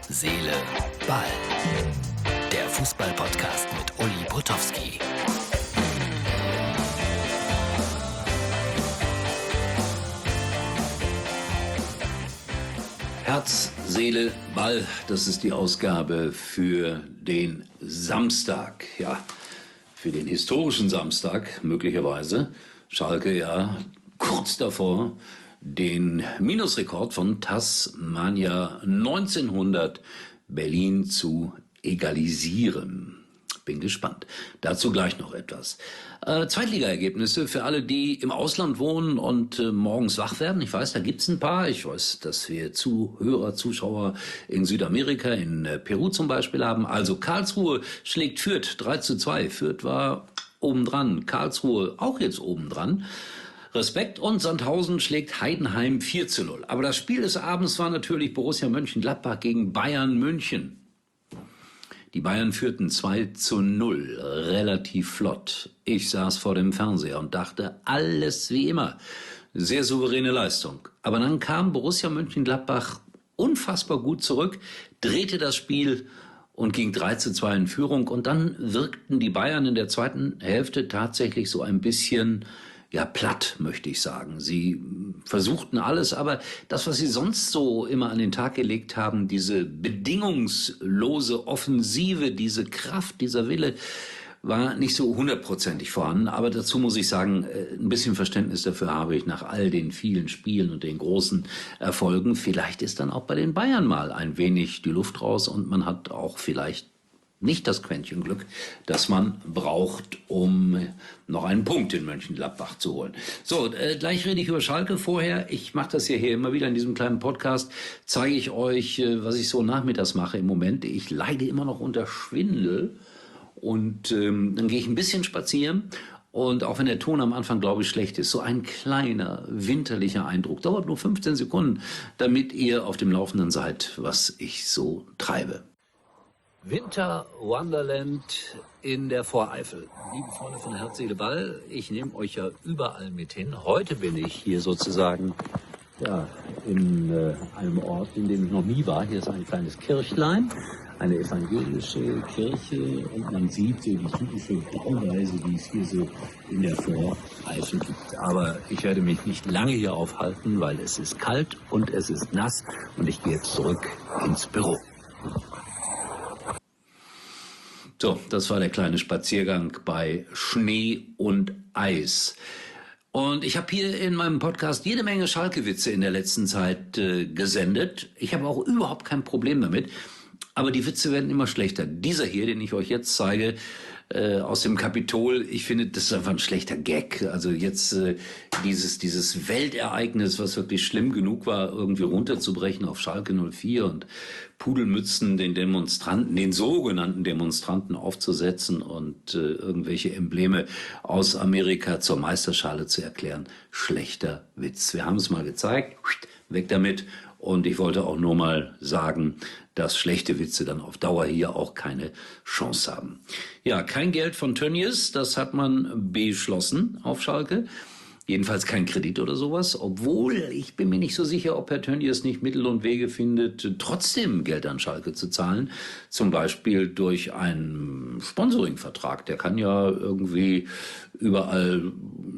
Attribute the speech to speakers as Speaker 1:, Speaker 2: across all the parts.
Speaker 1: Seele, Ball. Der Fußball-Podcast mit Uli Potowski.
Speaker 2: Herz, Seele, Ball, das ist die Ausgabe für den Samstag. Ja, für den historischen Samstag möglicherweise. Schalke ja kurz davor, den Minusrekord von Tasmania 1900 Berlin zu egalisieren. Bin gespannt. Dazu gleich noch etwas. Zweitligaergebnisse für alle, die im Ausland wohnen und morgens wach werden. Ich weiß, da gibt's ein paar. Ich weiß, dass wir Zuschauer in Südamerika, in Peru zum Beispiel haben. Also Karlsruhe schlägt Fürth 3:2. Fürth war obendran. Karlsruhe auch jetzt obendran. Respekt. Und Sandhausen schlägt Heidenheim 4:0. Aber das Spiel des Abends war natürlich Borussia Mönchengladbach gegen Bayern München. Die Bayern führten 2:0, relativ flott. Ich saß vor dem Fernseher und dachte, alles wie immer. Sehr souveräne Leistung. Aber dann kam Borussia Mönchengladbach unfassbar gut zurück, drehte das Spiel und ging 3:2 in Führung. Und dann wirkten die Bayern in der zweiten Hälfte tatsächlich so ein bisschen platt, möchte ich sagen. Sie versuchten alles, aber das, was sie sonst so immer an den Tag gelegt haben, diese bedingungslose Offensive, diese Kraft, dieser Wille, war nicht so 100%ig vorhanden. Aber dazu muss ich sagen, ein bisschen Verständnis dafür habe ich nach all den vielen Spielen und den großen Erfolgen. Vielleicht ist dann auch bei den Bayern mal ein wenig die Luft raus und man hat auch vielleicht nicht das Quäntchen Glück, das man braucht, um noch einen Punkt in Mönchengladbach zu holen. So, gleich rede ich über Schalke. Vorher, ich mache das hier immer wieder in diesem kleinen Podcast, zeige ich euch, was ich so nachmittags mache im Moment. Ich leide immer noch unter Schwindel und dann gehe ich ein bisschen spazieren. Und auch wenn der Ton am Anfang, glaube ich, schlecht ist, so ein kleiner, winterlicher Eindruck, dauert nur 15 Sekunden, damit ihr auf dem Laufenden seid, was ich so treibe. Winter Wonderland in der Voreifel. Liebe Freunde von Herz, Seele, Ball, ich nehme euch ja überall mit hin. Heute bin ich hier sozusagen in einem Ort, in dem ich noch nie war. Hier ist ein kleines Kirchlein, eine evangelische Kirche und man sieht so die typische Bauweise, die es hier so in der Voreifel gibt. Aber ich werde mich nicht lange hier aufhalten, weil es ist kalt und es ist nass und ich gehe jetzt zurück ins Büro. So, das war der kleine Spaziergang bei Schnee und Eis. Und ich habe hier in meinem Podcast jede Menge Schalke-Witze in der letzten Zeit gesendet. Ich habe auch überhaupt kein Problem damit. Aber die Witze werden immer schlechter. Dieser hier, den ich euch jetzt zeige, aus dem Kapitol, ich finde, das ist einfach ein schlechter Gag. Also jetzt dieses Weltereignis, was wirklich schlimm genug war, irgendwie runterzubrechen auf Schalke 04 und Pudelmützen den sogenannten Demonstranten aufzusetzen und irgendwelche Embleme aus Amerika zur Meisterschale zu erklären. Schlechter Witz. Wir haben es mal gezeigt, weg damit. Und ich wollte auch nur mal sagen, dass schlechte Witze dann auf Dauer hier auch keine Chance haben. Ja, kein Geld von Tönnies, das hat man beschlossen auf Schalke. Jedenfalls kein Kredit oder sowas, obwohl ich bin mir nicht so sicher, ob Herr Tönnies nicht Mittel und Wege findet, trotzdem Geld an Schalke zu zahlen. Zum Beispiel durch einen Sponsoringvertrag. Der kann ja irgendwie überall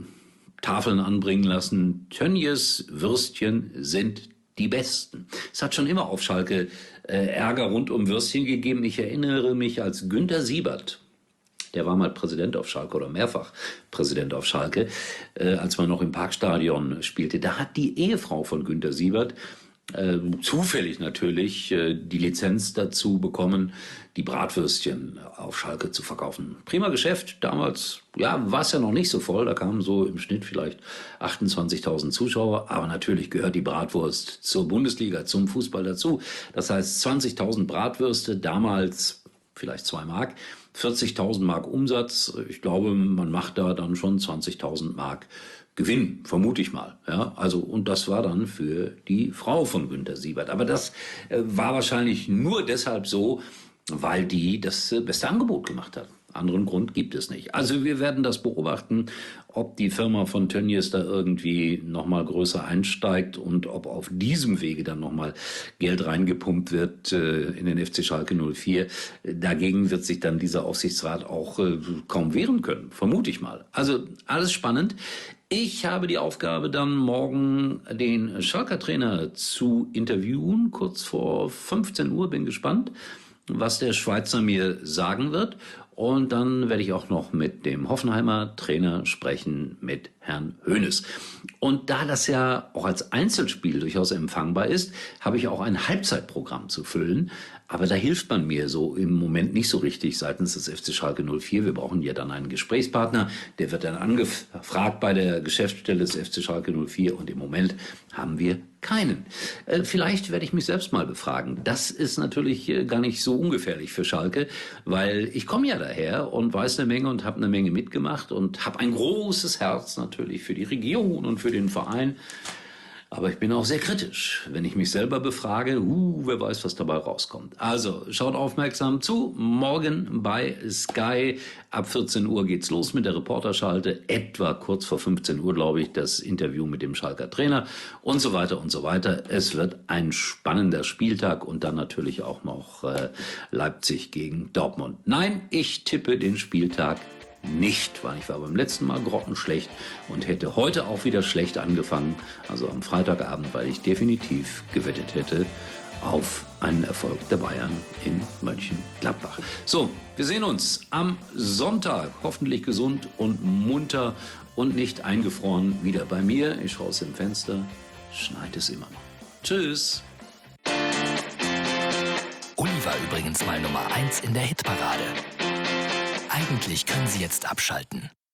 Speaker 2: Tafeln anbringen lassen. Tönnies Würstchen sind die besten. Es hat schon immer auf Schalke Ärger rund um Würstchen gegeben. Ich erinnere mich, als Günter Siebert, der war mal Präsident auf Schalke oder mehrfach Präsident auf Schalke, als man noch im Parkstadion spielte, da hat die Ehefrau von Günter Siebert zufällig natürlich die Lizenz dazu bekommen, die Bratwürstchen auf Schalke zu verkaufen. Prima Geschäft. Damals war es ja noch nicht so voll. Da kamen so im Schnitt vielleicht 28.000 Zuschauer. Aber natürlich gehört die Bratwurst zur Bundesliga, zum Fußball dazu. Das heißt 20.000 Bratwürste, damals vielleicht 2 Mark, 40.000 Mark Umsatz. Ich glaube, man macht da dann schon 20.000 Mark Gewinn, vermute ich mal. Ja, also, und das war dann für die Frau von Günter Siebert. Aber das war wahrscheinlich nur deshalb so, weil die das beste Angebot gemacht hat. Anderen Grund gibt es nicht. Also wir werden das beobachten, ob die Firma von Tönnies da irgendwie nochmal größer einsteigt und ob auf diesem Wege dann nochmal Geld reingepumpt wird in den FC Schalke 04. Dagegen wird sich dann dieser Aufsichtsrat auch kaum wehren können, vermute ich mal. Also alles spannend. Ich habe die Aufgabe, dann morgen den Schalker Trainer zu interviewen, kurz vor 15 Uhr, bin gespannt, was der Schweizer mir sagen wird. Und dann werde ich auch noch mit dem Hoffenheimer Trainer sprechen, mit Herrn Hoeneß. Und da das ja auch als Einzelspiel durchaus empfangbar ist, habe ich auch ein Halbzeitprogramm zu füllen. Aber da hilft man mir so im Moment nicht so richtig seitens des FC Schalke 04. Wir brauchen ja dann einen Gesprächspartner. Der wird dann angefragt bei der Geschäftsstelle des FC Schalke 04. Und im Moment haben wir keinen. Vielleicht werde ich mich selbst mal befragen. Das ist natürlich gar nicht so ungefährlich für Schalke, weil ich komme ja daher und weiß eine Menge und habe eine Menge mitgemacht und habe ein großes Herz natürlich für die Region und für den Verein. Aber ich bin auch sehr kritisch, wenn ich mich selber befrage, wer weiß, was dabei rauskommt. Also schaut aufmerksam zu, morgen bei Sky, ab 14 Uhr geht's los mit der Reporterschalte, etwa kurz vor 15 Uhr, glaube ich, das Interview mit dem Schalker Trainer und so weiter und so weiter. Es wird ein spannender Spieltag und dann natürlich auch noch Leipzig gegen Dortmund. Nein, ich tippe den Spieltag nicht, weil ich war beim letzten Mal grottenschlecht und hätte heute auch wieder schlecht angefangen, also am Freitagabend, weil ich definitiv gewettet hätte auf einen Erfolg der Bayern in Mönchengladbach. So, wir sehen uns am Sonntag, hoffentlich gesund und munter und nicht eingefroren, wieder bei mir. Ich schaue aus dem Fenster, schneit es immer noch. Tschüss.
Speaker 1: Uli war übrigens mal Nummer 1 in der Hitparade. Eigentlich können Sie jetzt abschalten.